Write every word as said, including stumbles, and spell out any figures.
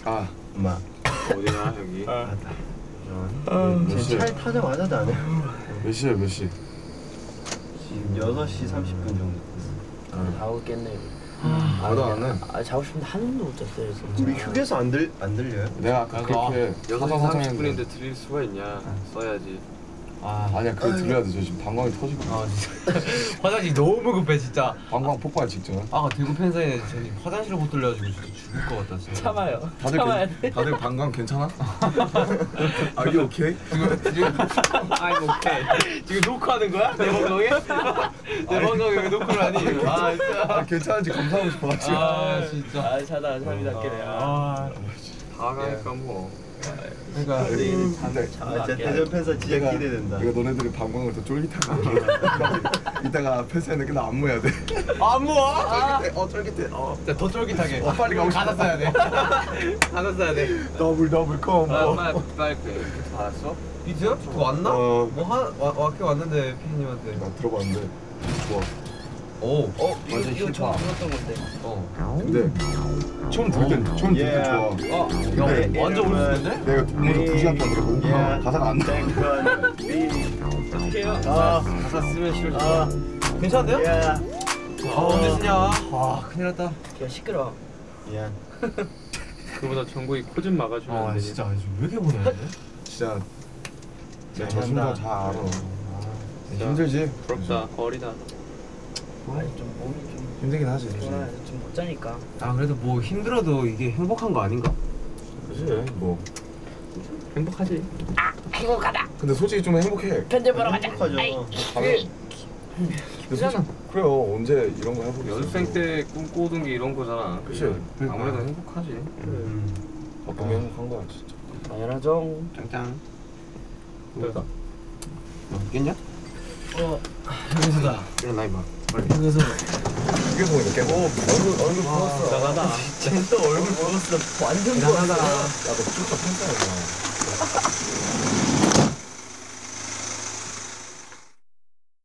아 엄마 어디나 여기. 아, 몇 지금 시야? 차에 타자마자 나네. 몇 시야 몇 시? 지금 여섯 시 삼십 분 정도. 다 오겠네. 나도 안 해. 아 자고 싶은데 한 번도 못 잤어요 진짜. 우리 휴게소 안 들 안 들려요? 내가 아까 그렇게 여섯 시 사정 삼십 사정했는데 분인데 드릴 수가 있냐? 써야지. 아, 아니야 그거 들려야 돼. 저 지금 방광이 터지고 아 진짜 화장실 너무 급해 진짜. 방광 폭발 직전. 아까 대구 팬사인회 저기 화장실을 못 돌려가지고 진짜 죽을 것 같다 진짜. 참아요. 다들 참아야 괜- 돼. 다들 방광 괜찮아? Are you okay? 지금 지금 I'm okay. 지금 녹화하는 거야? 내 방송에? 내 방송에 왜 녹화를 하니? 아 진짜. 아, 괜찮은지 검사하고 싶어가지고. 아 진짜. 아 자다 잠이 낫게네. 아. 다 가니까 뭐. 그러니까 우리는 근데 아, 진짜 대전 팬사 진짜 내가 기대된다. 이거 너네들이 방광을 더 쫄깃하게 이따가 팬사인회 끝나 안무해야 돼. 안 모아? 쫄깃해. 어 쫄깃해. 어. 진짜 더 쫄깃하게. 어, 빨리 가고 싶어. 가사 써야 돼. 가사 써야 돼. 더블 더블 컴보. 아, 빨리 빨리 그 알았어? 비트요? 그거 왔나? 어. 뭐한 왔긴 왔는데 피디님한테. 나 들어봤는데 좋아. 오. 어 이거 완전 이거 힙합. 처음 들었던 건데. 어. 근데 처음 들을 때 처음 들을 때 Yeah. 좋아. 아, 근데 야, 완전 오른쪽인데? 내가 먼저 두 시간 동안 들었거든. Yeah. 가사가 안 나. 땡건 비. 어떡해요? 아, 가사 쓰면 싫어. 아, 괜찮은데요? 야, 아 언제 쓰냐? 와 큰일 났다. 야 시끄러. 미안. 그보다 정국이 코 좀 막아주면 안 아 되니? 진짜 왜 이렇게 보내는데? 진짜 잘 저 심정 한다. 잘 알아. 진짜 힘들지? 부럽다. 어리다. 아니 좀 몸이 좀 힘들긴 하지. 피곤해서 좀 못 자니까. 아 그래도 뭐 힘들어도 이게 행복한 거 아닌가? 그지 뭐. 행복하지. 행복하다. 근데 솔직히 좀 행복해. 편집 보러 가자. 행복하죠. 근데 솔직히 그래요. 언제 이런 거 해보겠어. 연습생 때 꿈꾸던 게 이런 거잖아. 그치. 그냥 아무래도 행복하지. 음. 바쁘게 행복한 거야 진짜. 당연하죠. 짱짱. 그러니까. 깼냐? 어 여기서다. 일어나 임마. 여기서. 이게 뭐 이렇게. 오 얼굴 얼굴 부었어. 나가다. 쟤또 얼굴 보였어. 완전 대단하다. 보였어. 야너 진짜 팬싸야.